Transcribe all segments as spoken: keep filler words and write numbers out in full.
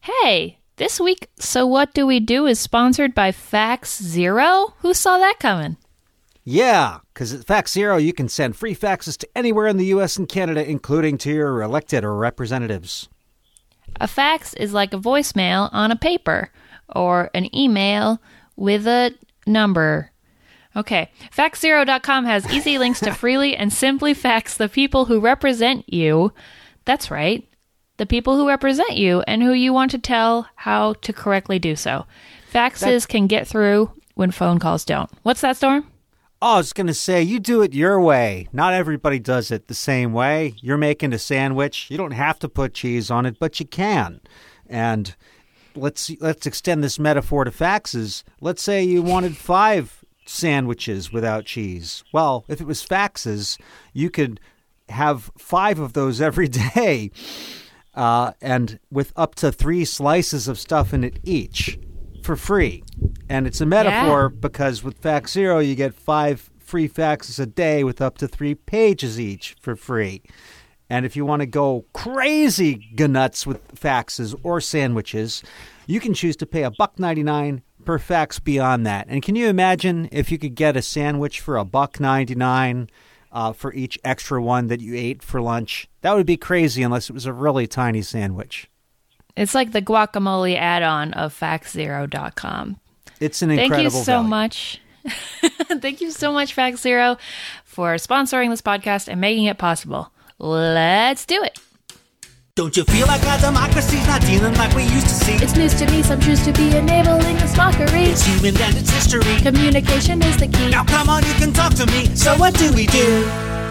Hey, this week, So What Do We Do is sponsored by Fax Zero? Who saw that coming? Yeah, because at Fax Zero, you can send free faxes to anywhere in the U S and Canada, including to your elected or representatives. A fax is like a voicemail on a paper, or an email with a number. Okay, fax zero dot com has easy links to freely and simply fax the people who represent you. That's right, the people who represent you and who you want to tell how to correctly do so. Faxes That's... can get through when phone calls don't. What's that, Storm? Oh, I was going to say, you do it your way. Not everybody does it the same way. You're making a sandwich. You don't have to put cheese on it, but you can. And let's let's extend this metaphor to faxes. Let's say you wanted five sandwiches without cheese. Well, if it was faxes, you could have five of those every day, uh, and with up to three slices of stuff in it each for free. And it's a metaphor yeah. because with Fax Zero, you get five free faxes a day with up to three pages each for free. And if you want to go crazy nuts with faxes or sandwiches, you can choose to pay a buck ninety-nine per fax beyond that. And can you imagine if you could get a sandwich for a buck ninety-nine uh, for each extra one that you ate for lunch? That would be crazy unless it was a really tiny sandwich. It's like the guacamole add-on of fax zero dot com. It's an incredible Thank you so value. much. Thank you so much, Fax Zero, for sponsoring this podcast and making it possible. Let's do it. Don't you feel like our democracy's not dealing like we used to see? It's news to me, some choose to be enabling this mockery. It's human and it's history. Communication is the key. Now come on, you can talk to me. So what do we do?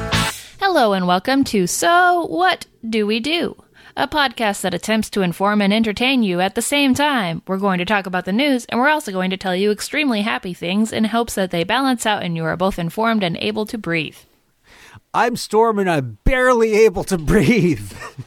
Hello and welcome to So What Do We Do? A podcast that attempts to inform and entertain you at the same time. We're going to talk about the news, and we're also going to tell you extremely happy things in hopes that they balance out and you are both informed and able to breathe. I'm Storm, and I'm barely able to breathe.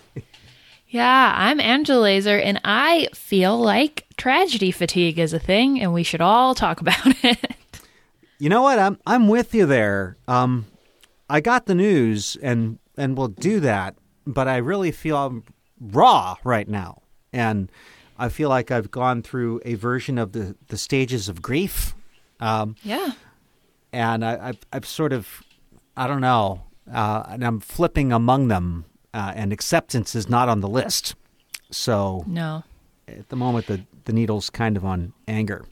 Yeah, I'm Angela Laser, and I feel like tragedy fatigue is a thing, and we should all talk about it. You know what? I'm I'm with you there. Um, I got the news, and and we'll do that, but I really feel I'm raw right now, and I feel like I've gone through a version of the, the stages of grief. Um, yeah. And I, I've, I've sort of, I don't know, uh, and I'm flipping among them, uh, and acceptance is not on the list. So no, at the moment, the, the needle's kind of on anger.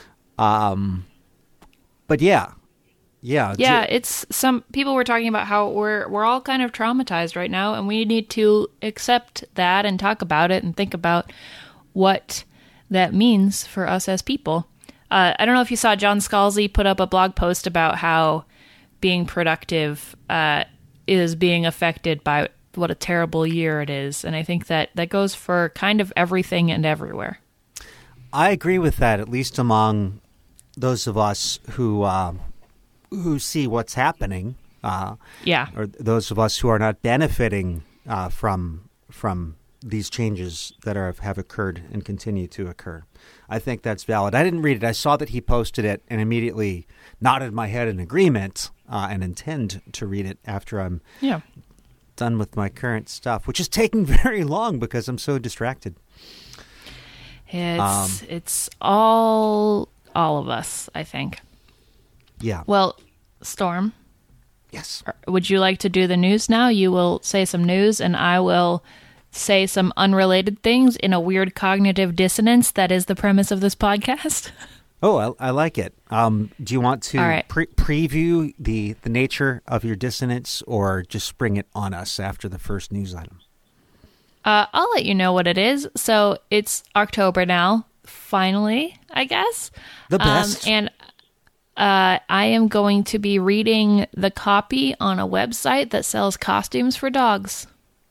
Um, but yeah. Yeah, yeah. It's some people were talking about how we're we're all kind of traumatized right now, and we need to accept that and talk about it and think about what that means for us as people. Uh, I don't know if you saw John Scalzi put up a blog post about how being productive uh, is being affected by what a terrible year it is, and I think that that goes for kind of everything and everywhere. I agree with that, at least among those of us who. Uh, who see what's happening, uh, yeah, or those of us who are not benefiting uh, from from these changes that are, have occurred and continue to occur. I think that's valid. I didn't read it. I saw that he posted it and immediately nodded my head in agreement uh, and intend to read it after I'm yeah. done with my current stuff, which is taking very long because I'm so distracted. It's um, it's all all of us, I think. Yeah. Well, Storm. Yes. Would you like to do the news now? You will say some news, and I will say some unrelated things in a weird cognitive dissonance that is the premise of this podcast. Oh, I, I like it. Um, do you want to right. pre- preview the, the nature of your dissonance or just spring it on us after the first news item? Uh, I'll let you know what it is. So it's October now, finally, I guess. The best. Um, and uh, I am going to be reading the copy on a website that sells costumes for dogs.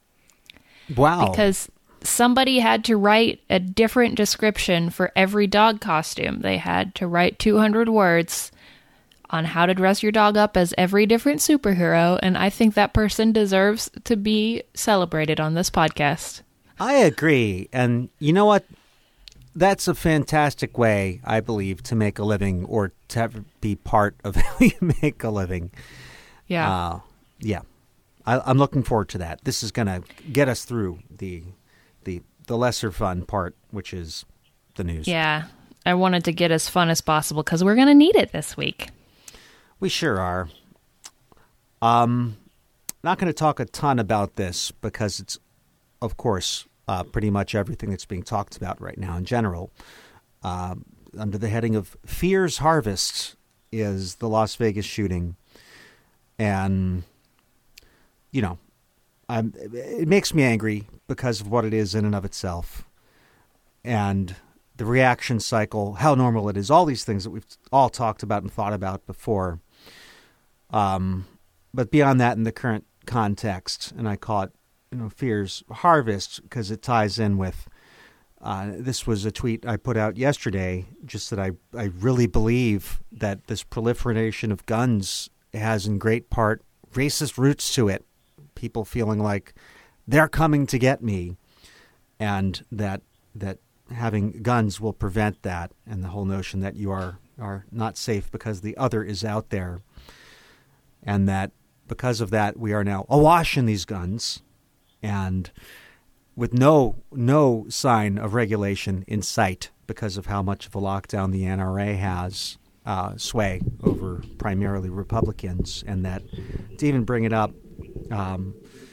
Wow. Because somebody had to write a different description for every dog costume. They had to write two hundred words on how to dress your dog up as every different superhero, and I think that person deserves to be celebrated on this podcast. I agree. And you know what? That's a fantastic way, I believe, to make a living or to have, be part of how you make a living. Yeah. Uh, yeah. I, I'm looking forward to that. This is going to get us through the the the lesser fun part, which is the news. Yeah, I wanted to get as fun as possible because we're going to need it this week. We sure are. Um, not going to talk a ton about this because it's, of course, uh, pretty much everything that's being talked about right now in general. Uh, under the heading of Fear's Harvest is the Las Vegas shooting. And, you know, I'm, it makes me angry because of what it is in and of itself. And the reaction cycle, how normal it is, all these things that we've all talked about and thought about before. Um, but beyond that, in the current context, and I call it, you know, Fear's Harvest because it ties in with, uh, this was a tweet I put out yesterday, just that I, I really believe that this proliferation of guns has in great part racist roots to it. People feeling like they're coming to get me, and that that having guns will prevent that, and the whole notion that you are, are not safe because the other is out there. And that because of that, we are now awash in these guns, and with no no sign of regulation in sight because of how much of a lockdown the N R A has uh, sway over primarily Republicans, and that to even bring it up, um,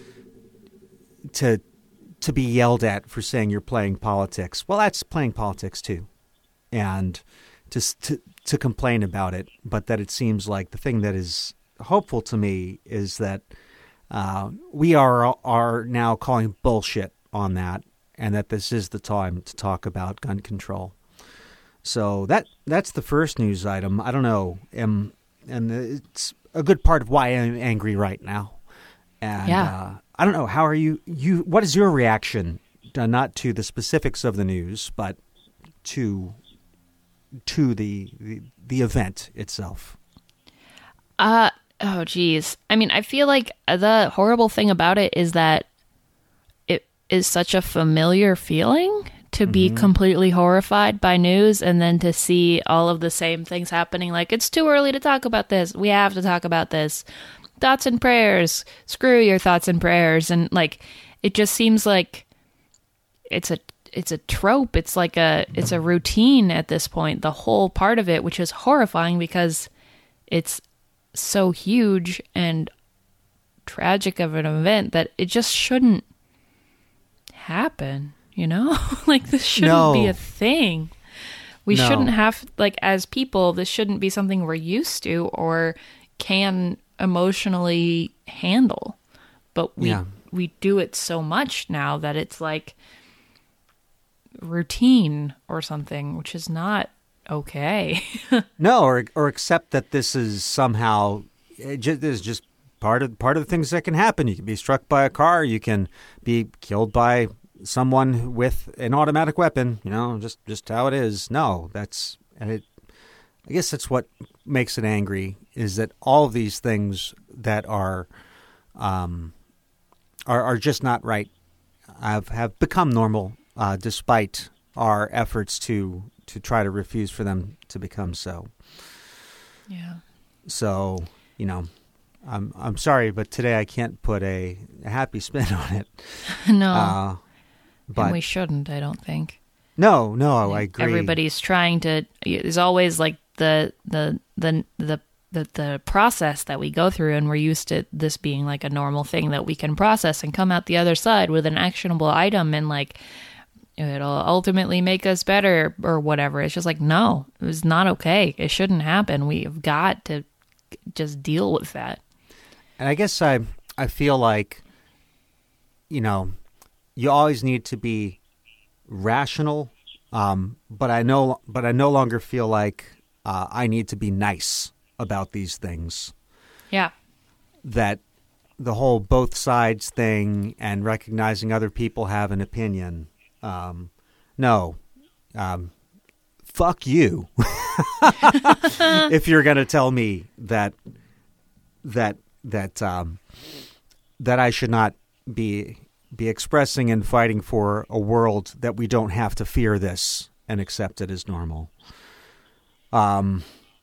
to to be yelled at for saying you're playing politics, well, that's playing politics too, and to to to complain about it, but that it seems like the thing that is hopeful to me is that uh, we are are now calling bullshit on that, and that this is the time to talk about gun control. So that that's the first news item. I don't know, um, and it's a good part of why I'm angry right now. And yeah. uh, I don't know, how are you? You what is your reaction? Uh, not to the specifics of the news, but to to the the, the event itself. Uh oh geez. I mean, I feel like the horrible thing about it is that it is such a familiar feeling to mm-hmm. be completely horrified by news, and then to see all of the same things happening. Like, it's too early to talk about this. We have to talk about this. Thoughts and prayers. Screw your thoughts and prayers. And like, it just seems like it's a it's a trope. It's like a it's a routine at this point. The whole part of it, which is horrifying because it's so huge and tragic of an event that it just shouldn't happen, you know? Like, this shouldn't no. be a thing. We no. shouldn't have, like, as people, this shouldn't be something we're used to or can emotionally handle. But we yeah. we do it so much now that it's like routine or something, which is not okay. No, or or accept that this is somehow it just, this is just part of part of the things that can happen. You can be struck by a car. You can be killed by someone with an automatic weapon. You know, just just how it is. No, that's and it. I guess that's what makes it angry, is that all of these things that are, um, are are just not right. Have have become normal, uh, despite our efforts to. to try to refuse for them to become so. Yeah. So, you know, I'm I'm sorry, but today I can't put a, a happy spin on it. No. Uh, but and we shouldn't, I don't think. No, no, I agree. Everybody's trying to, there's always like the, the, the, the, the, the process that we go through, and we're used to this being like a normal thing that we can process and come out the other side with an actionable item, and like, it'll ultimately make us better or whatever. It's just like, no, it was not okay. It shouldn't happen. We've got to just deal with that. And I guess I I feel like, you know, you always need to be rational, um, but I know, but I no longer feel like uh, I need to be nice about these things. Yeah. That the whole both sides thing and recognizing other people have an opinion. Um, no, um, fuck you. If you're going to tell me that, that, that, um, that I should not be, be expressing and fighting for a world that we don't have to fear this and accept it as normal. Um,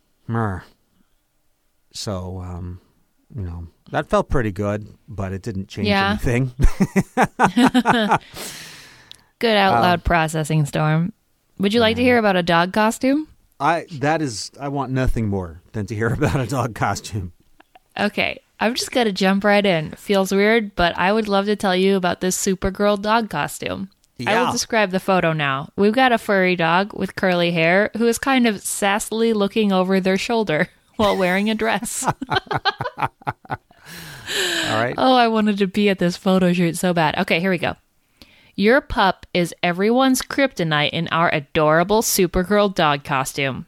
so, um, you know, that felt pretty good, but it didn't change yeah. anything. good out loud um, processing, Storm. Would you like to hear about a dog costume? I that is I want nothing more than to hear about a dog costume. Okay, I'm just gonna jump right in. Feels weird, but I would love to tell you about this Supergirl dog costume. Yeah. I will describe the photo now. We've got a furry dog with curly hair who is kind of sassily looking over their shoulder while wearing a dress. All right. Oh, I wanted to be at this photo shoot so bad. Okay, here we go. Your pup is everyone's kryptonite in our adorable Supergirl dog costume.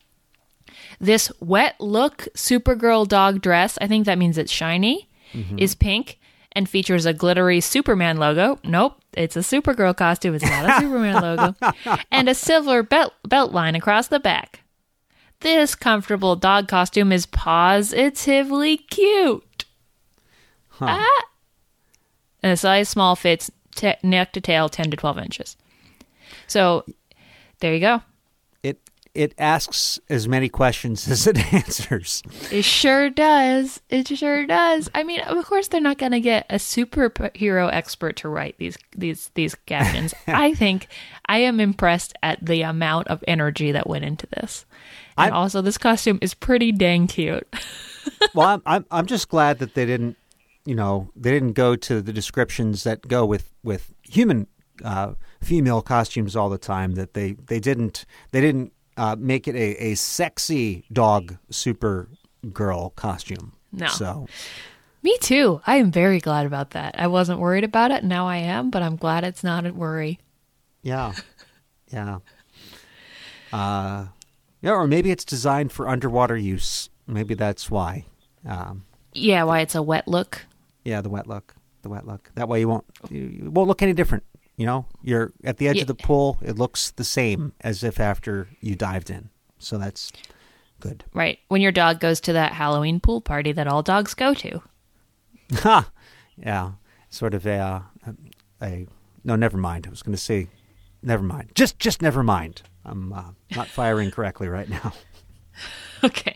This wet look Supergirl dog dress, I think that means it's shiny, mm-hmm. is pink and features a glittery Superman logo. Nope, it's a Supergirl costume. It's not a Superman logo. And a silver belt, belt line across the back. This comfortable dog costume is positively cute. Huh. Ah. And a size small fits t- neck to tail ten to twelve inches. So there you go. It it asks as many questions as it answers. It sure does. It sure does. I mean, of course, they're not going to get a superhero expert to write these these these captions. I think I am impressed at the amount of energy that went into this. And I'm, also, this costume is pretty dang cute. Well, I'm, I'm I'm just glad that they didn't, you know, they didn't go to the descriptions that go with with human uh, female costumes all the time. That they they didn't they didn't. Uh, make it a, a sexy dog Supergirl costume. No. So, me too. I am very glad about that. I wasn't worried about it. Now I am, but I'm glad it's not a worry. Yeah. Yeah. Uh, yeah, or maybe it's designed for underwater use. Maybe that's why. Um, yeah, why it's a wet look. Yeah, the wet look. The wet look. That way you won't you, you won't look any different. You know, you're at the edge yeah. of the pool. It looks the same as if after you dived in. So that's good. Right. When your dog goes to that Halloween pool party that all dogs go to. Ha! Yeah. Sort of a, uh, a, no, never mind. I was going to say, never mind. Just, just never mind. I'm uh, not firing correctly right now. Okay.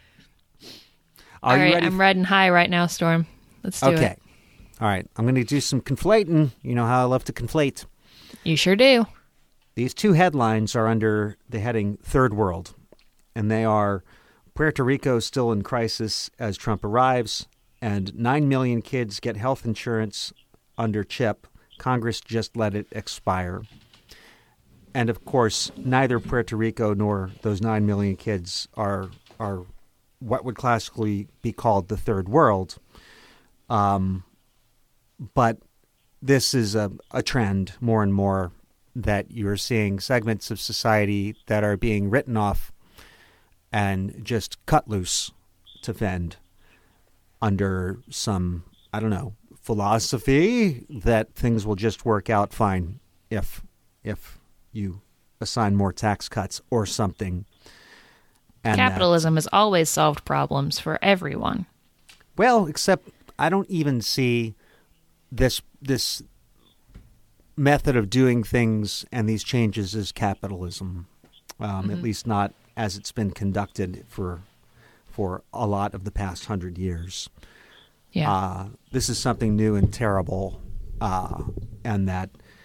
Are all you right. ready I'm for- riding high right now, Storm. Let's do okay. it. All right, I'm going to do some conflating. You know how I love to conflate. You sure do. These two headlines are under the heading Third World, and they are Puerto Rico still in crisis as Trump arrives, and nine million kids get health insurance under CHIP. Congress just let it expire. And, of course, neither Puerto Rico nor those nine million kids are are what would classically be called the Third World. Um... But this is a, a trend more and more that you're seeing segments of society that are being written off and just cut loose to fend under some, I don't know, philosophy that things will just work out fine if if you assign more tax cuts or something. And capitalism that, has always solved problems for everyone. Well, except I don't even see this this method of doing things and these changes is capitalism, um, mm-hmm. at least not as it's been conducted for for a lot of the past hundred years. Yeah, uh, this is something new and terrible, uh, and that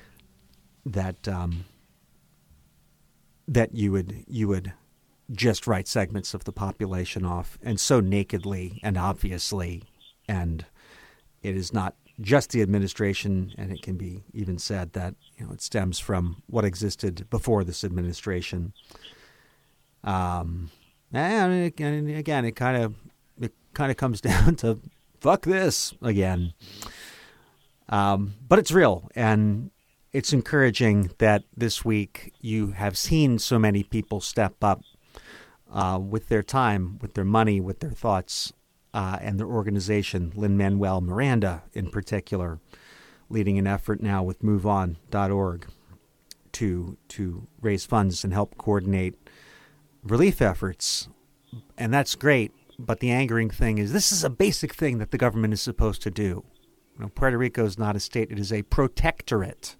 that um, that you would you would just write segments of the population off, and so nakedly and obviously, and it is not just the administration, and it can be even said that, you know, it stems from what existed before this administration. Um, and again, again, it kind of it kind of comes down to fuck this again. Um, but it's real, and it's encouraging that this week you have seen so many people step up uh, with their time, with their money, with their thoughts. Uh, and their organization, Lin-Manuel Miranda in particular, leading an effort now with move on dot org to to raise funds and help coordinate relief efforts. And that's great, but the angering thing is this is a basic thing that the government is supposed to do. You know, Puerto Rico is not a state, it is a protectorate.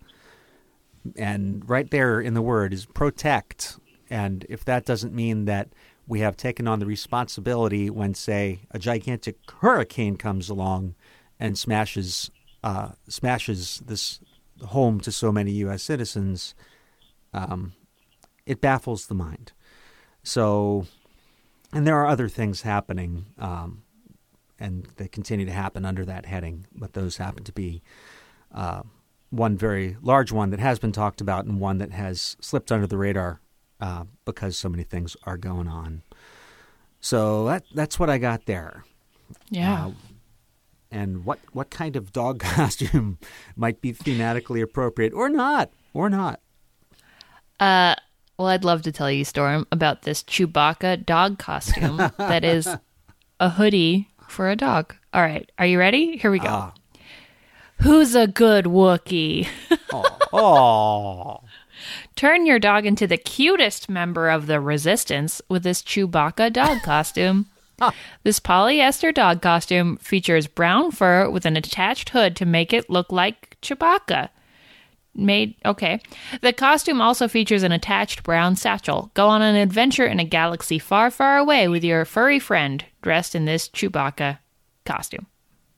And right there in the word is protect. And if that doesn't mean that we have taken on the responsibility when, say, a gigantic hurricane comes along and smashes uh, smashes this home to so many U S citizens, um, it baffles the mind. So, and there are other things happening, um, and they continue to happen under that heading, but those happen to be uh, one very large one that has been talked about and one that has slipped under the radar uh, because so many things are going on. So that that's what I got there. Yeah. Uh, and what, what kind of dog costume might be thematically appropriate or not, or not? Uh, well, I'd love to tell you, Storm, about this Chewbacca dog costume that is a hoodie for a dog. All right. Are you ready? Here we go. Ah. Who's a good Wookiee? Oh. Turn your dog into the cutest member of the Resistance with this Chewbacca dog costume. This polyester dog costume features brown fur with an attached hood to make it look like Chewbacca. Made okay. The costume also features an attached brown satchel. Go on an adventure in a galaxy far, far away with your furry friend dressed in this Chewbacca costume.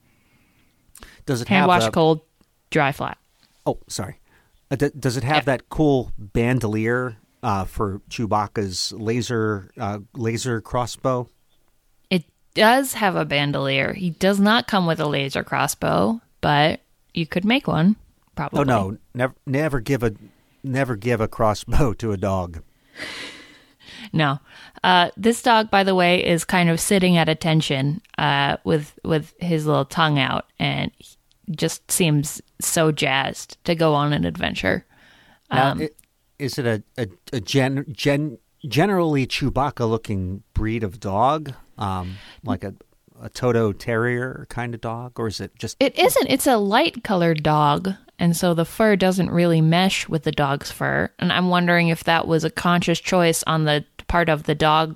Does it Hand have wash the- cold, dry flat. Oh, sorry. Uh, d- does it have Yeah. that cool bandolier uh, for Chewbacca's laser uh, laser crossbow? It does have a bandolier. He does not come with a laser crossbow, but you could make one, probably. Oh no, never never give a never give a crossbow to a dog. No. Uh, this dog, by the way, is kind of sitting at attention uh, with with his little tongue out, and he just seems so jazzed to go on an adventure. Now, Um, it, is it a a, a gen, gen, generally Chewbacca-looking breed of dog, um, like a a Toto Terrier kind of dog, or is it just? It isn't. It's a light-colored dog, and so the fur doesn't really mesh with the dog's fur. And I'm wondering if that was a conscious choice on the part of the dog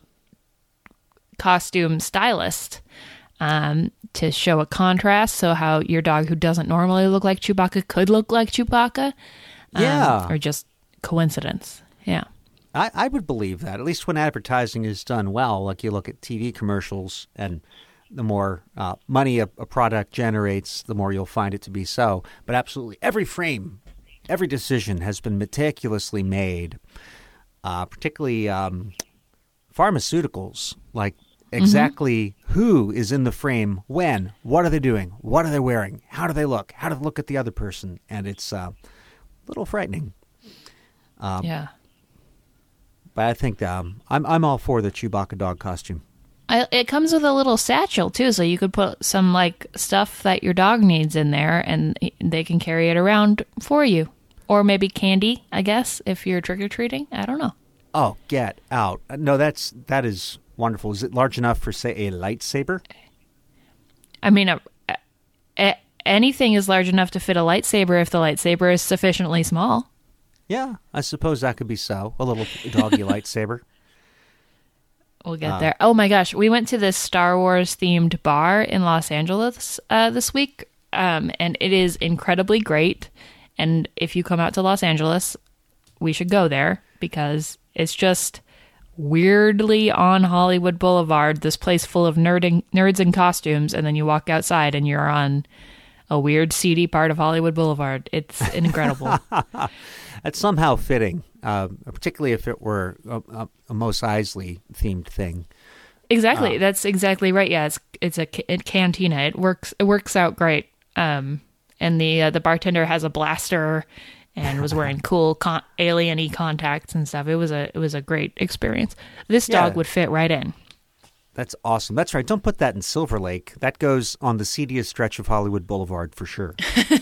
costume stylist um, to show a contrast, so how your dog who doesn't normally look like Chewbacca could look like Chewbacca. Um, Yeah. Or just coincidence. Yeah. I, I would believe that, at least when advertising is done well. Like you look at T V commercials, and the more uh, money a, a product generates, the more you'll find it to be so. But absolutely every frame, every decision has been meticulously made, uh, particularly um, pharmaceuticals, like exactly who is in the frame, when, what are they doing, what are they wearing, how do they look, how do they look at the other person. And it's uh, a little frightening. Um, yeah. But I think um, I'm I'm all for the Chewbacca dog costume. I, it comes with a little satchel too, so you could put some like stuff that your dog needs in there, and they can carry it around for you, or maybe candy. I guess if you're trick or treating, I don't know. Oh, get out! No, that's that is wonderful. Is it large enough for, say, a lightsaber? I mean, a, a, anything is large enough to fit a lightsaber if the lightsaber is sufficiently small. Yeah, I suppose that could be so. A little doggy lightsaber. We'll get Uh, there. Oh my gosh, we went to this Star Wars themed bar in Los Angeles uh, this week, um, and it is incredibly great. And if you come out to Los Angeles, we should go there because it's just weirdly on Hollywood Boulevard, this place full of nerding, nerds in costumes, and then you walk outside and you're on a weird, seedy part of Hollywood Boulevard. It's incredible. That's somehow fitting, uh, particularly if it were a, a, a Mos Eisley themed thing. Exactly. Uh, That's exactly right. Yeah, it's it's a, ca- a cantina. It works. It works out great. Um, and the uh, the bartender has a blaster and was wearing cool con- alien-y contacts and stuff. It was a it was a great experience. This dog Yeah. would fit right in. That's awesome. That's right. Don't put that in Silver Lake. That goes on the seediest stretch of Hollywood Boulevard for sure.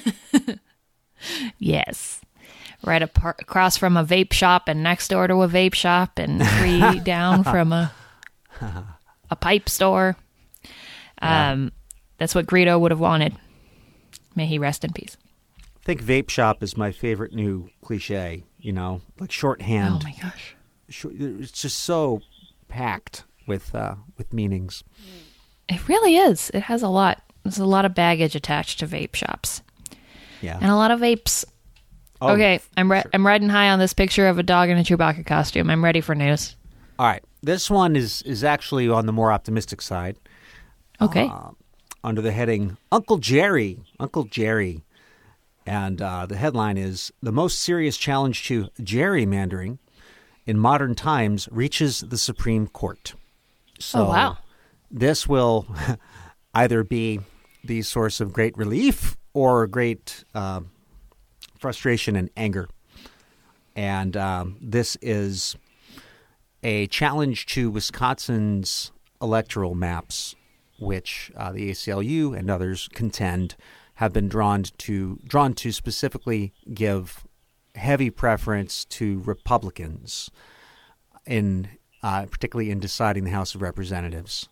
Yes. Right apart, across from a vape shop and next door to a vape shop and three down from a a pipe store. Um, That's what Greedo would have wanted. May he rest in peace. I think vape shop is my favorite new cliche, you know, like shorthand. Oh my gosh. Short- It's just so packed with uh, with meanings. It really is. It has a lot. There's a lot of baggage attached to vape shops Yeah. and a lot of vapes. Oh, okay, I'm re- sure. I'm riding high on this picture of a dog in a Chewbacca costume. I'm ready for news. All right. This one is, is actually on the more optimistic side. Okay. Uh, under the heading Uncle Jerry. Uncle Jerry. And uh, the headline is, "The most serious challenge to gerrymandering in modern times reaches the Supreme Court." So Oh, wow. this will either be the source of great relief or great uh, frustration and anger. And um, this is a challenge to Wisconsin's electoral maps, which uh, the A C L U and others contend have been drawn to drawn to specifically give heavy preference to Republicans, in uh, particularly in deciding the House of Representatives.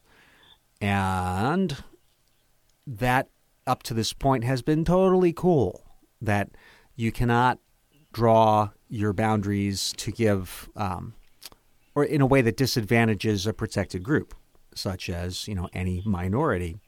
And that, up to this point, has been totally cool, that you cannot draw your boundaries to give, um, or in a way that disadvantages a protected group, such as, you know, any minority.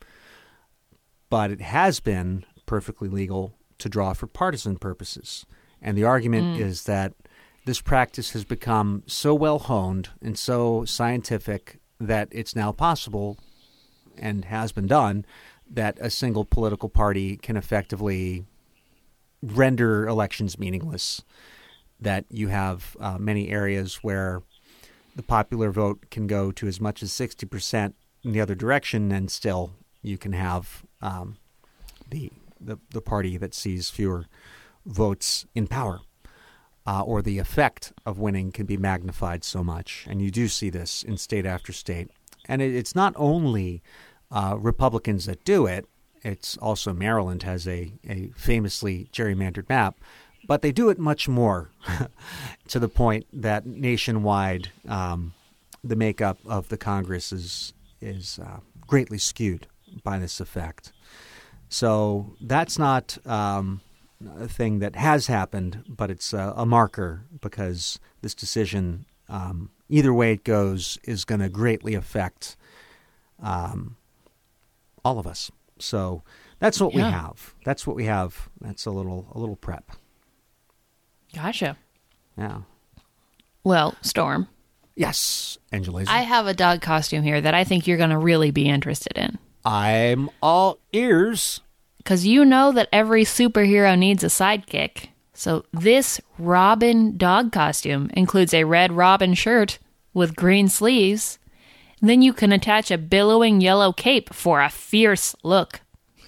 But it has been perfectly legal to draw for partisan purposes. And the argument mm. is that this practice has become so well honed and so scientific that it's now possible, and has been done, that a single political party can effectively render elections meaningless. That you have uh, many areas where the popular vote can go to as much as sixty percent in the other direction, and still you can have um, the, the the party that sees fewer votes in power. Uh, or the effect of winning can be magnified so much. And you do see this in state after state. And it, it's not only uh, Republicans that do it. It's also Maryland has a, a famously gerrymandered map. But they do it much more to the point that nationwide um, the makeup of the Congress is, is uh, greatly skewed by this effect. So that's not um, a thing that has happened, but it's a, a marker, because this decision, um, either way it goes, is going to greatly affect um, all of us. So that's what yeah. we have. That's what we have. That's a little a little prep. Gotcha. Yeah. Well, Storm. Yes, Angela. I have a dog costume here that I think you're going to really be interested in. I'm all ears. Because you know that every superhero needs a sidekick. So this Robin dog costume includes a red Robin shirt with green sleeves. Then you can attach a billowing yellow cape for a fierce look.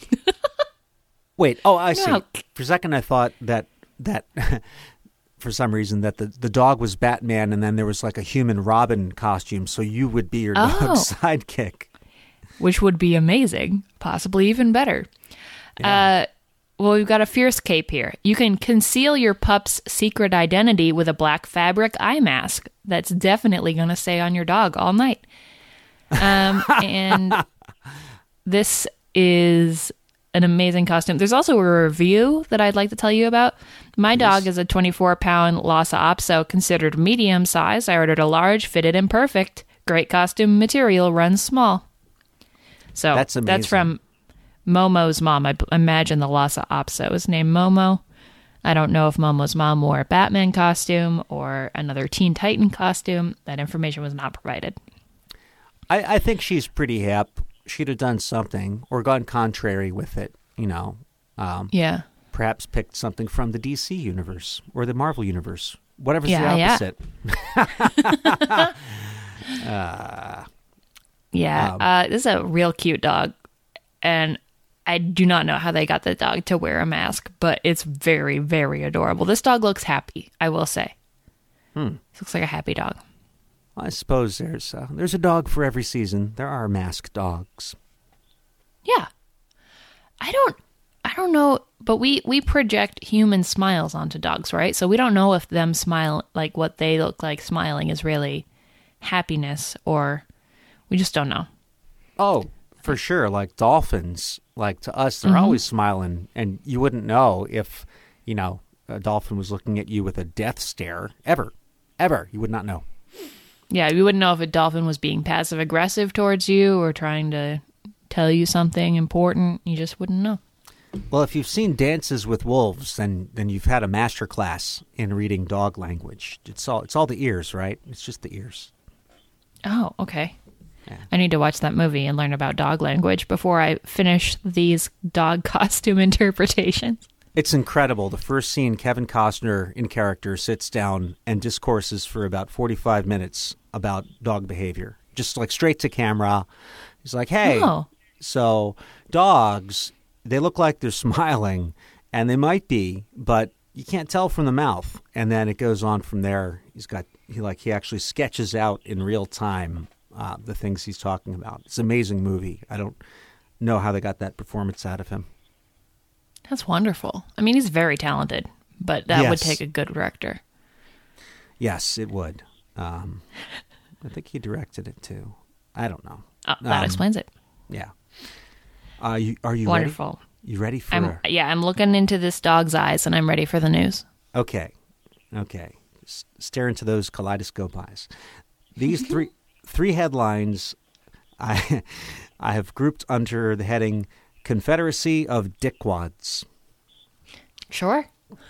Wait, oh, I see. No. For a second I thought that, that for some reason, that the, the dog was Batman and then there was like a human Robin costume, so you would be your oh. dog's sidekick. Which would be amazing. Possibly even better. Yeah. Uh, well, we've got a fierce cape here. You can conceal your pup's secret identity with a black fabric eye mask. That's definitely going to stay on your dog all night. Um, and this is an amazing costume. There's also a review that I'd like to tell you about. My dog is a twenty-four pound Lhasa Apso, considered medium size. I ordered a large, fitted and perfect. Great costume material, runs small. So that's amazing. That's from Momo's mom. I b- imagine the Lhasa Apso is named Momo. I don't know if Momo's mom wore a Batman costume or another Teen Titan costume. That information was not provided. I, I think she's pretty hip. She'd have done something or gone contrary with it, you know. Um, yeah. Perhaps picked something from the D C universe or the Marvel universe. Whatever's yeah, the opposite. Yeah. uh, yeah. Um, uh, this is a real cute dog. And I do not know how they got the dog to wear a mask, but it's very, very adorable. This dog looks happy, I will say. Hmm. This looks like a happy dog. I suppose there's uh, there's a dog for every season. There are masked dogs. Yeah. I don't I don't know, but we, we project human smiles onto dogs, right? So we don't know if them smile, like what they look like smiling is really happiness, or we just don't know. Oh, for sure. Like dolphins, like to us, they're mm-hmm. always smiling, and you wouldn't know if, you know, a dolphin was looking at you with a death stare. Ever. Ever. You would not know. Yeah, you wouldn't know if a dolphin was being passive-aggressive towards you or trying to tell you something important. You just wouldn't know. Well, if you've seen Dances with Wolves, then then you've had a master class in reading dog language. It's all it's all the ears, right? It's just the ears. Oh, okay. Yeah. I need to watch that movie and learn about dog language before I finish these dog costume interpretations. It's incredible. The first scene, Kevin Costner in character sits down and discourses for about forty-five minutes about dog behavior, just like straight to camera. He's like, hey, Oh. so dogs, they look like they're smiling, and they might be, but you can't tell from the mouth. And then it goes on from there. He's got, he like, he actually sketches out in real time uh, the things he's talking about. It's an amazing movie. I don't know how they got that performance out of him. That's wonderful. I mean, he's very talented, but that would Yes. take a good director. Yes, it would. Um, I think he directed it too. I don't know. Oh, that Um, explains it. Yeah. Uh, you, are you Wonderful. ready? You ready for? I'm yeah, I'm looking into this dog's eyes, and I'm ready for the news. Okay. Okay. S- stare into those kaleidoscope eyes. These three three headlines I I have grouped under the heading Confederacy of Dickwads. Sure.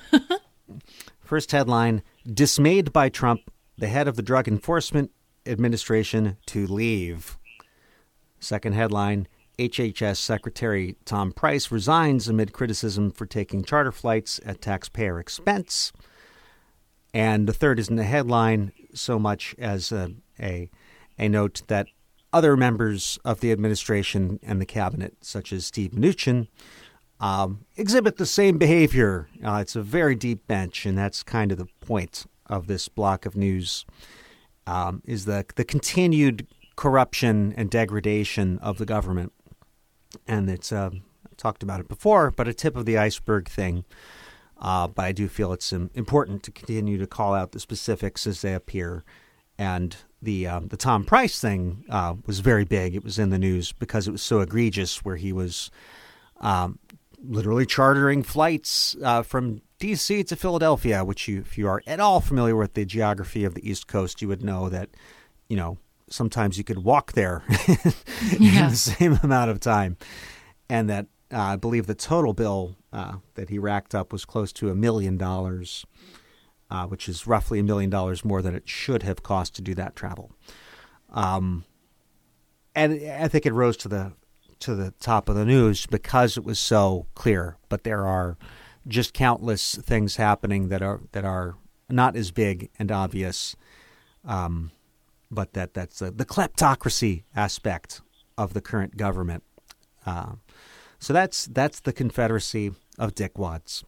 First headline, dismayed by Trump, the head of the Drug Enforcement Administration to leave. Second headline, H H S Secretary Tom Price resigns amid criticism for taking charter flights at taxpayer expense. And the third isn't a headline so much as a, a, a note that other members of the administration and the cabinet, such as Steve Mnuchin, um, exhibit the same behavior. Uh, it's a very deep bench, and that's kind of the point of this block of news, um, is the the continued corruption and degradation of the government. And it's uh, I talked about it before, but a tip of the iceberg thing. Uh, but I do feel it's um, important to continue to call out the specifics as they appear. And the um, the Tom Price thing uh, was very big. It was in the news because it was so egregious, where he was um, literally chartering flights uh, from D C to Philadelphia, which you, if you are at all familiar with the geography of the East Coast, you would know that, you know, sometimes you could walk there Yeah. in the same amount of time. And that uh, I believe the total bill uh, that he racked up was close to a million dollars. Uh, which is roughly a million dollars more than it should have cost to do that travel. Um, and I think it rose to the to the top of the news because it was so clear. But there are just countless things happening that are that are not as big and obvious, um, but that that's the, the kleptocracy aspect of the current government. Uh, so that's that's the Confederacy of Dickwads.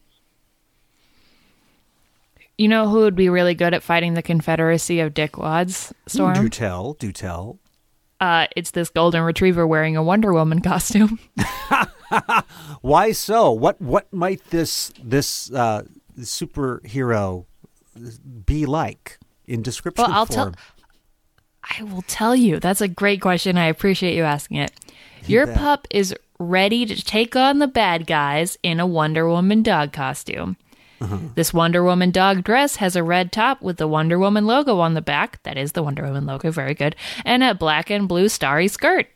You know who would be really good at fighting the Confederacy of Dickwads, Storm? Do tell, do tell. Uh, it's this golden retriever wearing a Wonder Woman costume. Why so? What what might this this uh, superhero be like in description Well, I'll form? tell. I will tell you. That's a great question. I appreciate you asking it. Your bet. pup is ready to take on the bad guys in a Wonder Woman dog costume. Uh-huh. This Wonder Woman dog dress has a red top with the Wonder Woman logo on the back. That is the Wonder Woman logo. Very good. And a black and blue starry skirt.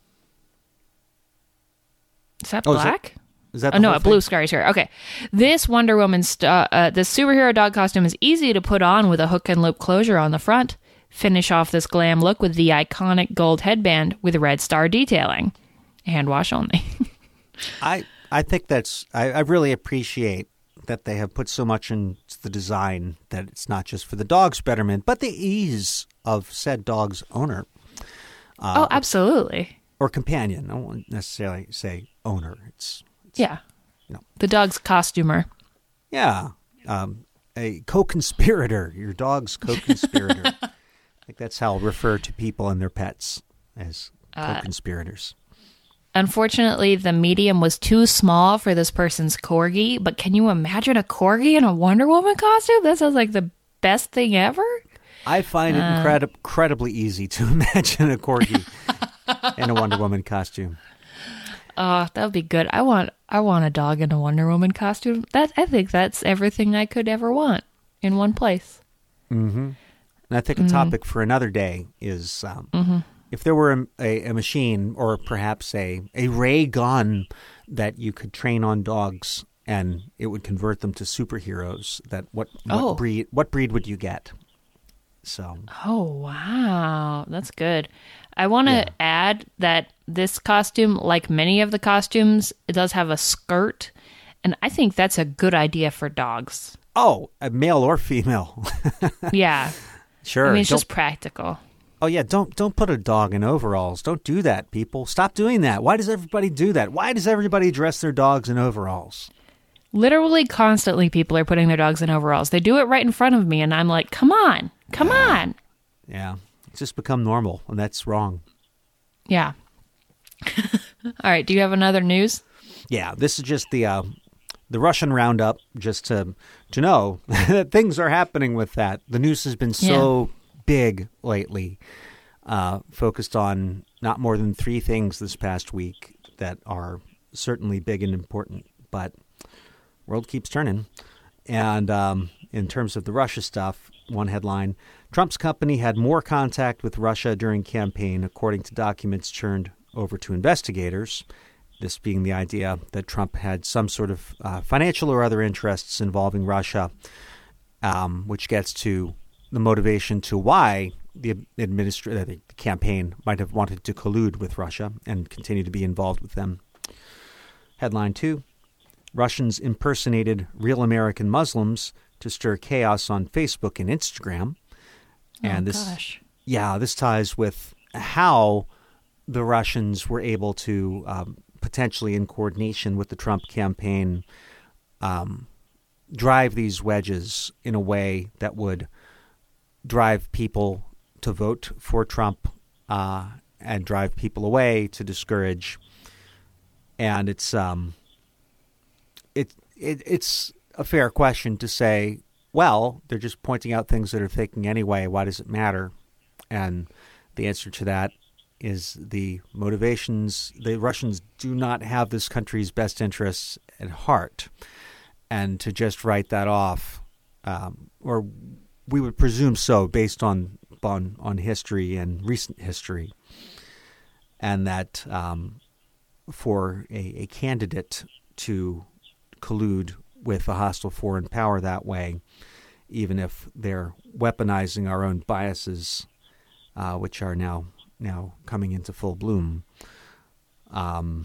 Is that Oh, is that- black? Is that Oh, the no, whole a blue thing? starry skirt. Okay. This Wonder Woman, st- uh, this superhero dog costume is easy to put on with a hook and loop closure on the front. Finish off this glam look with the iconic gold headband with red star detailing. Hand wash only. I I think that's I, I really appreciate that they have put so much into the design that it's not just for the dog's betterment, but the ease of said dog's owner oh, absolutely. or companion. I won't necessarily say owner. It's Yeah. No. The dog's costumer. yeah, um, a co-conspirator. Your dog's co-conspirator. I think that's how I'll refer to people and their pets, as co-conspirators. Unfortunately, the medium was too small for this person's corgi, but can you imagine a corgi in a Wonder Woman costume? That sounds like the best thing ever. I find it incredi- incredibly easy to imagine a corgi in a Wonder Woman costume. Oh, that would be good. I want I want a dog in a Wonder Woman costume. That I think that's everything I could ever want in one place. And I think a topic for another day is um, if there were a, a, a machine or perhaps a, a ray gun that you could train on dogs and it would convert them to superheroes, that what, what Oh. breed what breed would you get? So Oh, wow. That's good. I want to Yeah. add that this costume, like many of the costumes, it does have a skirt And I think that's a good idea for dogs. Oh, a male or female. Yeah. Sure. I mean, it's Don't- just practical. Oh yeah, don't don't put a dog in overalls. Don't do that, people. Stop doing that. Why does everybody do that? Why does everybody dress their dogs in overalls? Literally constantly people are putting their dogs in overalls. They do it right in front of me, and I'm like, come on, come on. Yeah, it's just become normal, and that's wrong. Yeah. All right, do you have another news? Yeah, this is just the uh, the Russian roundup, just to to know that things are happening with that. The news has been so big lately, uh, focused on not more than three things this past week that are certainly big and important, but world keeps turning. And um, in terms of the Russia stuff, one headline, Trump's company had more contact with Russia during campaign, according to documents turned over to investigators. This being the idea that Trump had some sort of uh, financial or other interests involving Russia, um, which gets to the motivation to why the administra- the campaign might have wanted to collude with Russia and continue to be involved with them. Headline two, Russians impersonated real American Muslims to stir chaos on Facebook and Instagram. And oh, this, gosh. yeah, this ties with how the Russians were able to um, potentially, in coordination with the Trump campaign, um, drive these wedges in a way that would drive people to vote for Trump uh, and drive people away to discourage. And it's um, it, it it's a fair question to say, well, they're just pointing out things that are thinking anyway. Why does it matter? And the answer to that is the motivations. The Russians do not have this country's best interests at heart. And to just write that off, um, or we would presume so based on on, on history and recent history, and that um, for a, a candidate to collude with a hostile foreign power that way, even if they're weaponizing our own biases, uh, which are now now coming into full bloom, um,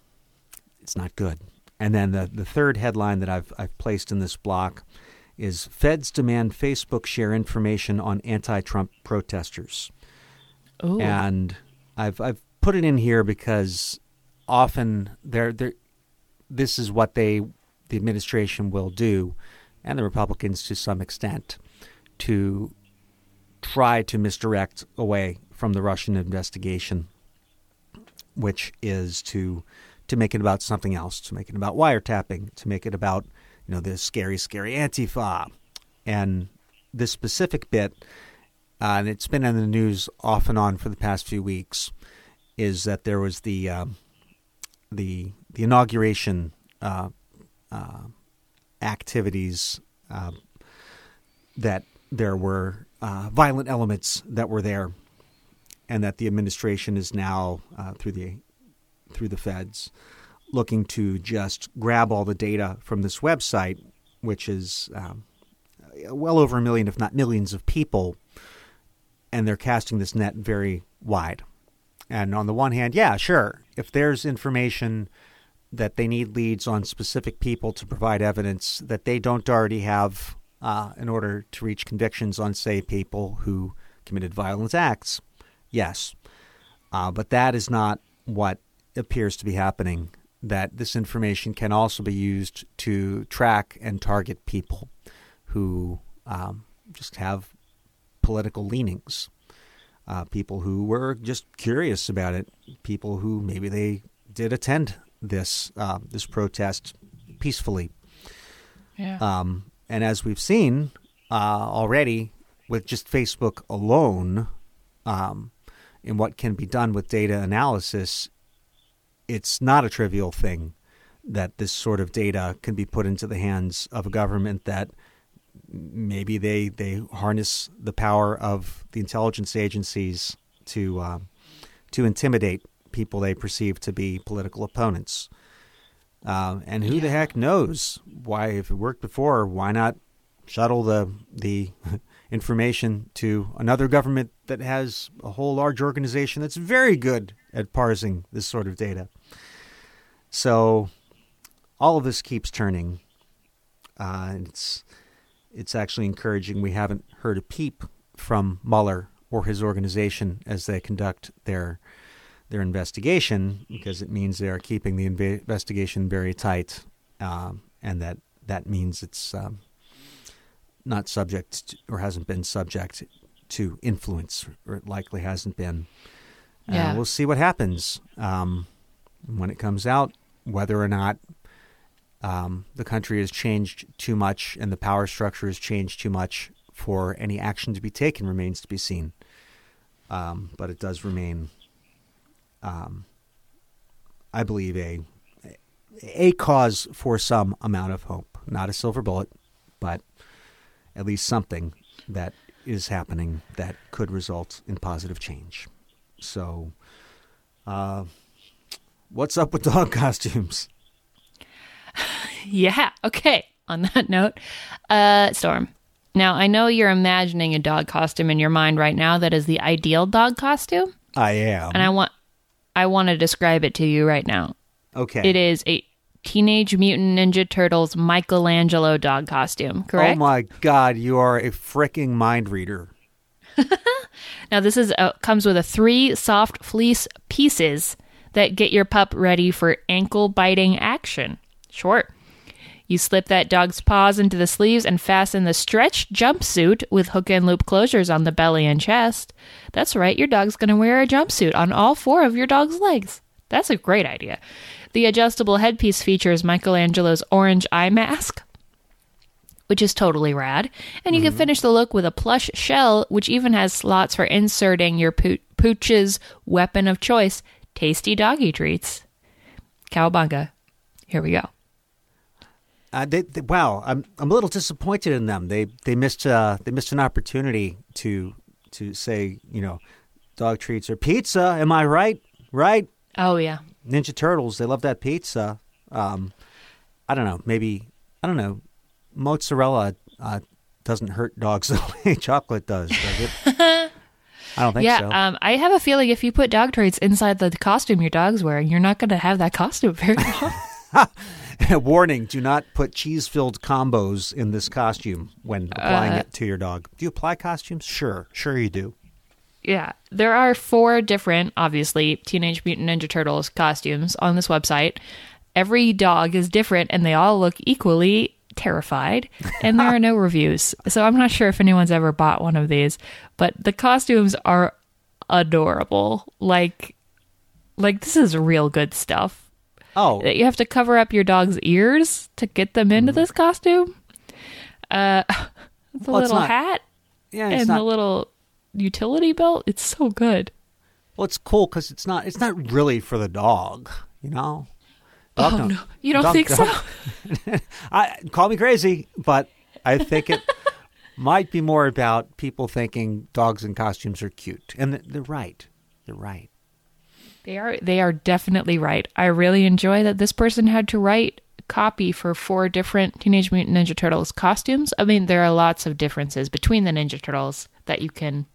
it's not good. And then the, the third headline that I've I've placed in this block is Feds demand Facebook share information on anti-Trump protesters. Ooh. And I've I've put it in here because often they're, they're, this is what they the administration will do, and the Republicans to some extent, to try to misdirect away from the Russian investigation, which is to to make it about something else, to make it about wiretapping, to make it about, you know, this scary, scary Antifa. And this specific bit, uh, and it's been in the news off and on for the past few weeks, is that there was the um, the the inauguration uh, uh, activities uh, that there were uh, violent elements that were there, and that the administration is now uh, through the through the feds looking to just grab all the data from this website, which is um, well over a million, if not millions of people, and they're casting this net very wide. And on the one hand, yeah, sure, if there's information that they need leads on specific people to provide evidence that they don't already have uh, in order to reach convictions on, say, people who committed violent acts, yes. Uh, but that is not what appears to be happening, that this information can also be used to track and target people who um, just have political leanings, uh, people who were just curious about it, people who maybe they did attend this uh, this protest peacefully. Yeah. Um, and as we've seen uh, already with just Facebook alone, um, in what can be done with data analysis, it's not a trivial thing that this sort of data can be put into the hands of a government that maybe they they harness the power of the intelligence agencies to uh, to intimidate people they perceive to be political opponents. Uh, and who Yeah. the heck knows why? If it worked before, why not shuttle the the information to another government that has a whole large organization that's very good at parsing this sort of data? So all of this keeps turning. Uh, and it's it's actually encouraging. We haven't heard a peep from Mueller or his organization as they conduct their their investigation, because it means they are keeping the inv- investigation very tight, um, and that that means it's um, not subject to, or hasn't been subject to influence, or it likely hasn't been. Yeah. Uh, we'll see what happens um, when it comes out, whether or not um, the country has changed too much and the power structure has changed too much for any action to be taken remains to be seen. Um, but it does remain, um, I believe, a a cause for some amount of hope. Not a silver bullet, but at least something that is happening that could result in positive change. So, uh, what's up with dog costumes? Yeah. Okay. On that note, uh, Storm. Now, I know you're imagining a dog costume in your mind right now that is the ideal dog costume. I am. And I want I want to describe it to you right now. Okay. It is a Teenage Mutant Ninja Turtles Michelangelo dog costume, correct? Oh my God, you are a freaking mind reader. Now, this is a, comes with a three soft fleece pieces that get your pup ready for ankle-biting action. Short. You slip that dog's paws into the sleeves and fasten the stretch jumpsuit with hook and loop closures on the belly and chest. That's right, your dog's going to wear a jumpsuit on all four of your dog's legs. That's a great idea. The adjustable headpiece features Michelangelo's orange eye mask, which is totally rad. And you mm-hmm. can finish the look with a plush shell, which even has slots for inserting your po- pooch's weapon of choice, tasty doggy treats. Cowabunga. Here we go. Uh, they, they, wow, I'm I'm a little disappointed in them. They they missed uh, they missed an opportunity to to say, you know, dog treats or pizza. Am I right? Right? Oh yeah. Ninja Turtles. They love that pizza. Um, I don't know. Maybe I don't know. Mozzarella uh, doesn't hurt dogs the way chocolate does, does it? I don't think yeah, so. Yeah, um, I have a feeling if you put dog treats inside the costume your dog's wearing, you're not going to have that costume very long. Warning, do not put cheese-filled combos in this costume when applying uh, it to your dog. Do you apply costumes? Sure. Sure you do. Yeah. There are four different, obviously, Teenage Mutant Ninja Turtles costumes on this website. Every dog is different, and they all look equally terrified, and there are no reviews. So I'm not sure if anyone's ever bought one of these, but the costumes are adorable. Like, like this is real good stuff. Oh. You have to cover up your dog's ears to get them into this costume. Uh, the well, little not, hat yeah, and not, the little utility belt. It's so good. Well, it's cool because it's not. It's not really for the dog, you know. Dog oh don't, no, you don't dog, think dog, so? I call me crazy, but I think it might be more about people thinking dogs in costumes are cute, and they're right. They're right. They are they are definitely right. I really enjoy that this person had to write copy for four different Teenage Mutant Ninja Turtles costumes. I mean, there are lots of differences between the Ninja Turtles that you can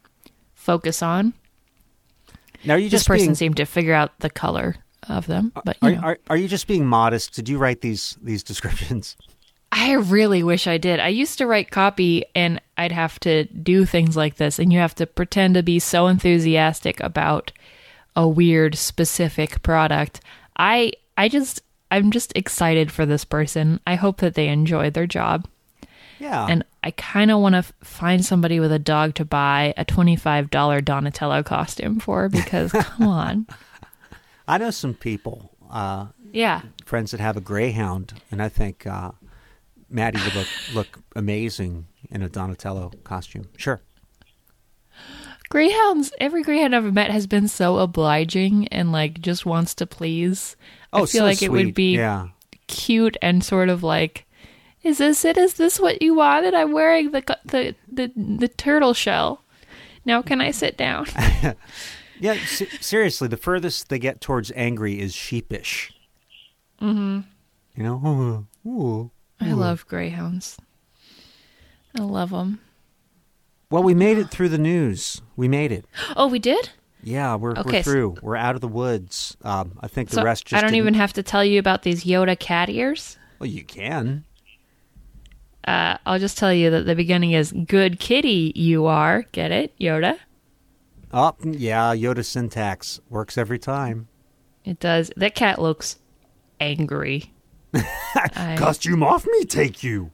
focus on. Now, are you this just person being, seemed to figure out the color of them. But are, you know. are, are you just being modest? Did you write these these descriptions? I really wish I did. I used to write copy, and I'd have to do things like this, and you have to pretend to be so enthusiastic about a weird specific product. I I just I'm just excited for this person. I hope that they enjoy their job. Yeah. And I kind of want to f- find somebody with a dog to buy a twenty-five dollars Donatello costume for, because come on. I know some people, uh, yeah, friends that have a greyhound, and I think uh, Maddie would look look amazing in a Donatello costume. Sure. Greyhounds, every greyhound I've ever met has been so obliging and like just wants to please. Oh, I feel so like sweet. it would be yeah. cute and sort of like, is this it? Is this what you wanted? I'm wearing the the the, the turtle shell. Now can I sit down? Yeah, se- seriously, the furthest they get towards angry is sheepish. Mm-hmm. You know? Ooh, ooh, I ooh. love greyhounds. I love them. Well, we made it through the news. We made it. Oh, we did? Yeah, we're Okay, we're through. We're out of the woods. Um, I think the So rest just I don't didn't- even have to tell you about these Yoda cat ears. Well, you can. Uh, I'll just tell you that the beginning is good kitty you are. Get it, Yoda? Oh, yeah, Yoda syntax works every time. It does. That cat looks angry. I- Costume off me, take you.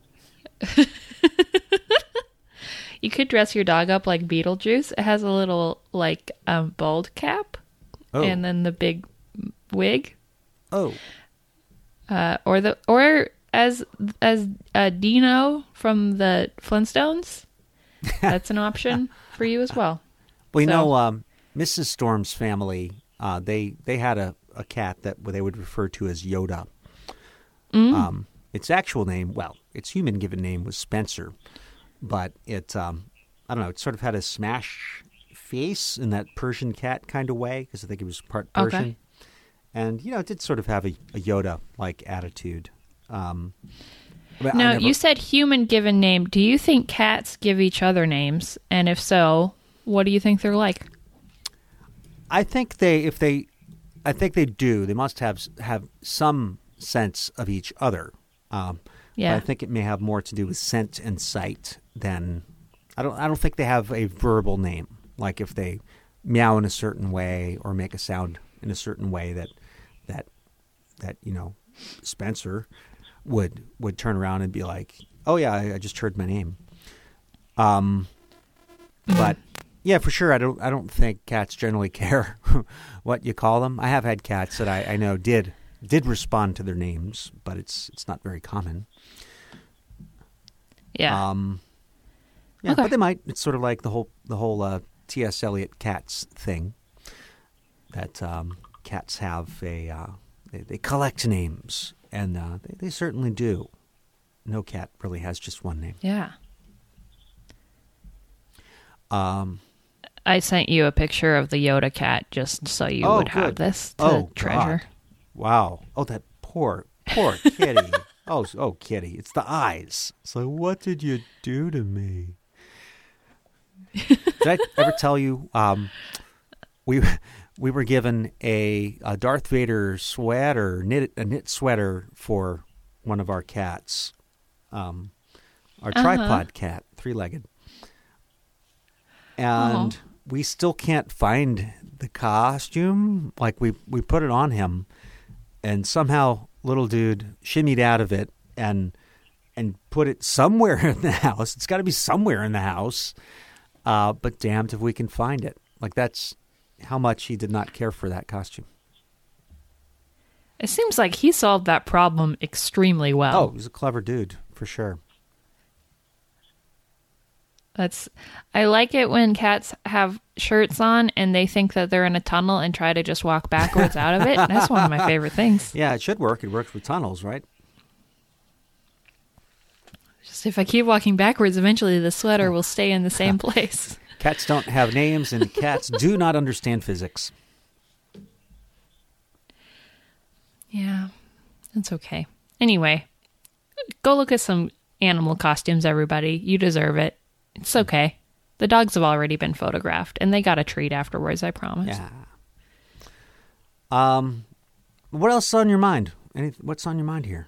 You could dress your dog up like Beetlejuice. It has a little like um, bald cap, Oh. and then the big wig, Oh. uh, or the or as as uh, Dino from the Flintstones. That's an option for you as well. Well, you So- know, um, Missus Storm's family, uh, they they had a, a cat that they would refer to as Yoda. Mm. Um, its actual name, well, its human given name was Spencer, but it, um, I don't know, it sort of had a smash face in that Persian cat kind of way, because I think it was part Persian. Okay. And, you know, it did sort of have a, a Yoda-like attitude. Um, but I Now, never- you said human given name. Do you think cats give each other names? And if so, what do you think they're like? I think they, if they, I think they do. They must have have some sense of each other. Um, Yeah. But I think it may have more to do with scent and sight than. I don't. I don't think they have a verbal name. Like if they meow in a certain way or make a sound in a certain way that that that you know Spencer would would turn around and be like, "Oh yeah, I, I just heard my name." Um, but yeah, for sure, I don't. I don't think cats generally care what you call them. I have had cats that I, I know did did respond to their names, but it's it's not very common. Yeah. Um, yeah, Okay. but they might. It's sort of like the whole the whole uh, T S. Eliot cats thing. That um, cats have a uh, they, they collect names, and uh, they, they certainly do. No cat really has just one name. yeah. Um, I sent you a picture of the Yoda cat just so you Oh, would have good. this to Oh, treasure. God. Wow. Oh, that poor, poor kitty. oh, s- oh, kitty. It's the eyes. So, what did you do to me? Did I ever tell you? Um, we we were given a, a Darth Vader sweater, knit a knit sweater for one of our cats, um, our Uh-huh. tripod cat, three legged, and Oh. we still can't find the costume. Like we we put it on him, and somehow little dude shimmied out of it and and put it somewhere in the house. It's got to be somewhere in the house. Uh, but damned if we can find it. Like that's how much he did not care for that costume. It seems like he solved that problem extremely well. Oh, he's a clever dude for sure. That's I like it when cats have shirts on and they think that they're in a tunnel and try to just walk backwards out of it. That's one of my favorite things. Yeah, it should work. It works with tunnels, right? Just if I keep walking backwards, eventually the sweater will stay in the same place. Cats don't have names, and cats do not understand physics. Yeah, that's okay. Anyway, go look at some animal costumes, everybody. You deserve it. It's okay. The dogs have already been photographed, and they got a treat afterwards, I promise. Yeah. Um, what else is on your mind? Any, what's on your mind here?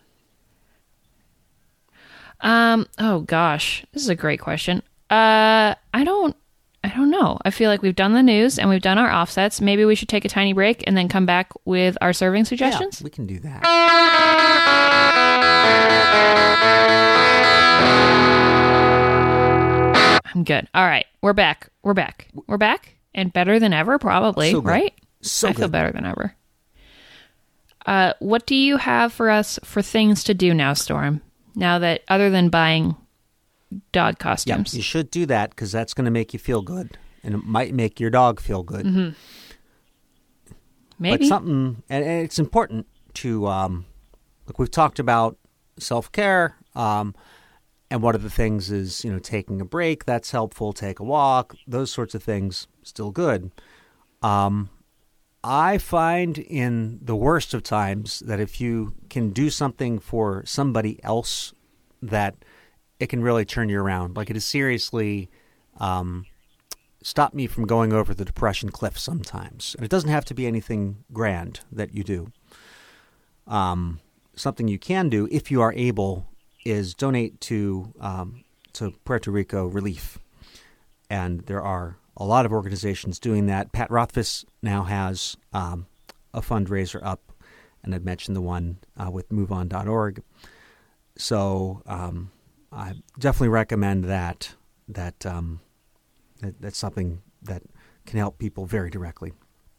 Um, oh gosh, this is a great question. Uh, I don't, I don't know. I feel like we've done the news and we've done our offsets. Maybe we should take a tiny break and then come back with our serving suggestions. Yeah, we can do that. I'm good. All right, we're back. We're back. We're back and better than ever, probably, So good. right? So I feel good. better than ever. Uh, what do you have for us for things to do now, Storm? Now that other than buying dog Yeah, costumes, you should do that because that's going to make you feel good, and it might make your dog feel good. Mm-hmm. maybe. But something, and and it's important to, um, like we've talked about self-care, um, and one of the things is, you know, taking a break. That's helpful. Take a walk. Those sorts of things, still good. Um, I find in the worst of times that if you can do something for somebody else, that it can really turn you around. Like it is seriously, um, stop me from going over the depression cliff sometimes. And it doesn't have to be anything grand that you do. Um, something you can do, if you are able, is donate to um, to Puerto Rico Relief. And there are a lot of organizations doing that. Pat Rothfuss now has um, a fundraiser up, and I've mentioned the one uh, with move on dot org. So um, I definitely recommend that. That, um, that that's something that can help people very directly.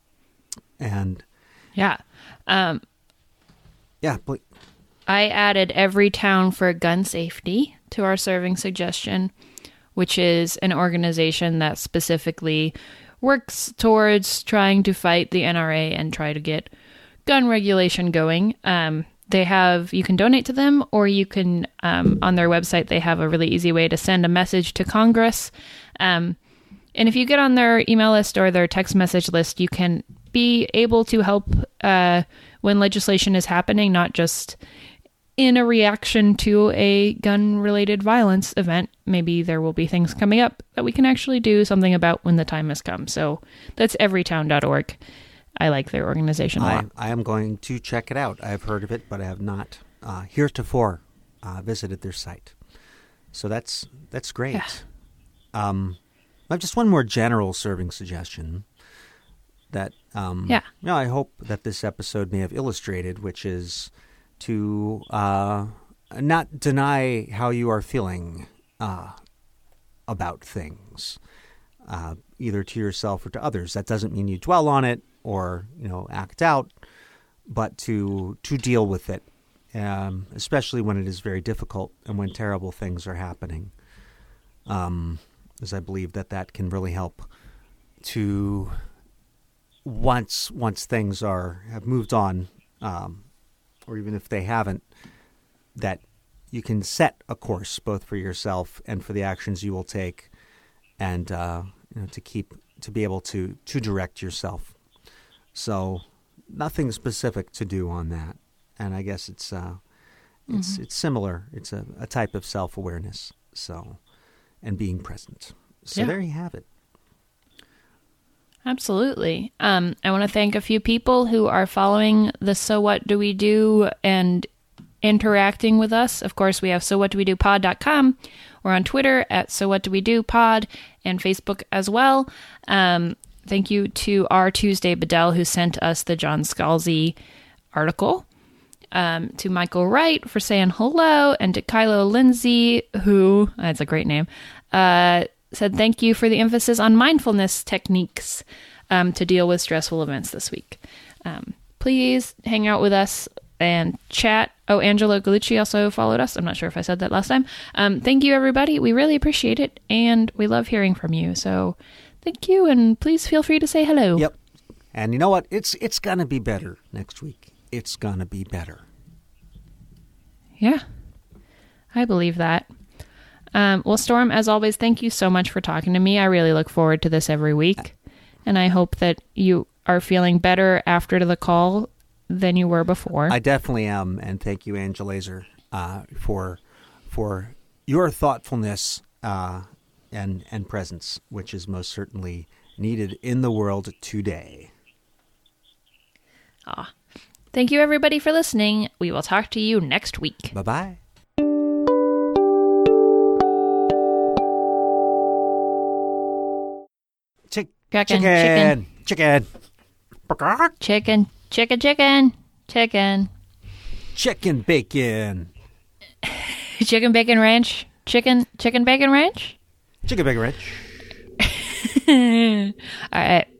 And Yeah. Um, yeah, but I added Every Town for Gun Safety to our serving suggestion, which is an organization that specifically works towards trying to fight the N R A and try to get gun regulation going. Um, they have, you can donate to them, or you can, um, on their website, they have a really easy way to send a message to Congress. Um, and if you get on their email list or their text message list, you can be able to help uh, when legislation is happening, not just in a reaction to a gun-related violence event. Maybe there will be things coming up that we can actually do something about when the time has come. So that's every town dot org. I like their organization a I, lot. I am going to check it out. I've heard of it, but I have not uh, heretofore uh, visited their site. So that's that's great. Yeah. Um, I have just one more general serving suggestion that um, Yeah. you know, I hope that this episode may have illustrated, which is to uh, not deny how you are feeling uh, about things, uh, either to yourself or to others. That doesn't mean you dwell on it or, you know, act out, but to to deal with it, um, especially when it is very difficult and when terrible things are happening. Um, as I believe that that can really help to once once things are have moved on, um, or even if they haven't, that you can set a course both for yourself and for the actions you will take, and uh, you know, to keep to be able to to direct yourself. So nothing specific to do on that, and I guess it's uh, it's Mm-hmm. it's similar. It's a, a type of self-awareness. So and being present. So Yeah. there you have it. Absolutely. Um, I want to thank a few people who are following the So What Do We Do and interacting with us. Of course, we have so what do we do pod dot com. We're on Twitter at So What Do We Do Pod and Facebook as well. Um, thank you to our Tuesday Bedell who sent us the John Scalzi article. Um, to Michael Wright for saying hello, and to Kylo Lindsay, who, that's a great name, uh, said thank you for the emphasis on mindfulness techniques um, to deal with stressful events this week. Um, please hang out with us and chat. Oh, Angelo Galucci also followed us. I'm not sure if I said that last time. Um, thank you, everybody. We really appreciate it, and we love hearing from you. So thank you, and please feel free to say hello. Yep. And you know what? It's it's gonna be better next week. It's gonna be better. Yeah, I believe that. Um, well, Storm, as always, thank you so much for talking to me. I really look forward to this every week. And I hope that you are feeling better after the call than you were before. I definitely am, and thank you, Angela Laser, uh, for for your thoughtfulness uh, and and presence, which is most certainly needed in the world today. Aw. Thank you, everybody, for listening. We will talk to you next week. Bye bye. Chick- Chicken, chicken, chicken, chicken, Chicken, chicken, chicken, chicken. chicken bacon, Chicken bacon ranch. Chicken, chicken bacon ranch. chicken bacon ranch. All right.